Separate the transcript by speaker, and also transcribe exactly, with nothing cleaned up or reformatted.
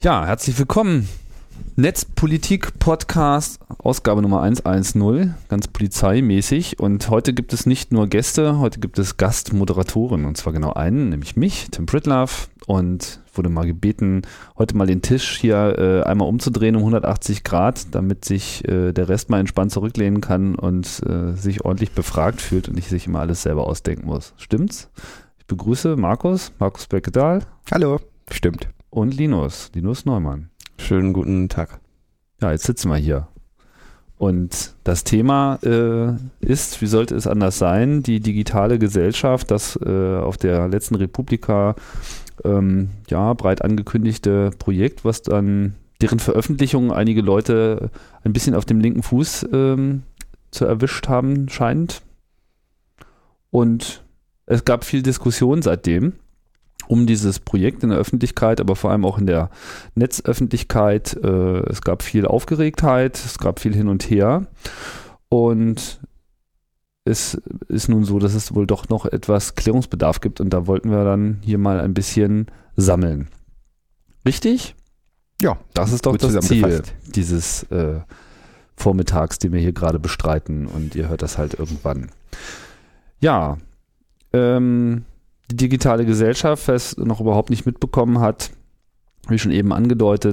Speaker 1: Ja, herzlich willkommen. Netzpolitik-Podcast, Ausgabe Nummer hundertzehn, ganz polizeimäßig. Und heute gibt es nicht nur Gäste, heute gibt es Gastmoderatoren. Und zwar genau einen, nämlich mich, Tim Pritlove. Und wurde mal gebeten, heute mal den Tisch hier äh, einmal umzudrehen um hundertachtzig Grad, damit sich äh, der Rest mal entspannt zurücklehnen kann und äh, sich ordentlich befragt fühlt und nicht sich immer alles selber ausdenken muss. Stimmt's? Ich begrüße Markus, Markus Beckedahl.
Speaker 2: Hallo, stimmt.
Speaker 1: Und Linus, Linus Neumann.
Speaker 2: Schönen guten Tag.
Speaker 1: Ja, jetzt sitzen wir hier. Und das Thema äh, ist, wie sollte es anders sein, die digitale Gesellschaft, das äh, auf der letzten Republika ähm, ja, breit angekündigte Projekt, was dann deren Veröffentlichung einige Leute ein bisschen auf dem linken Fuß ähm, zu erwischt haben scheint. Und es gab viel Diskussion seitdem um dieses Projekt in der Öffentlichkeit, aber vor allem auch in der Netzöffentlichkeit. Äh, es gab viel Aufgeregtheit, es gab viel hin und her und es ist nun so, dass es wohl doch noch etwas Klärungsbedarf gibt und da wollten wir dann hier mal ein bisschen sammeln. Richtig?
Speaker 2: Ja,
Speaker 1: das ist doch das Ziel dieses äh, Vormittags, den wir hier gerade bestreiten und ihr hört das halt irgendwann. Ja, ähm, die digitale Gesellschaft, wer es noch überhaupt nicht mitbekommen hat, wie schon eben angedeutet,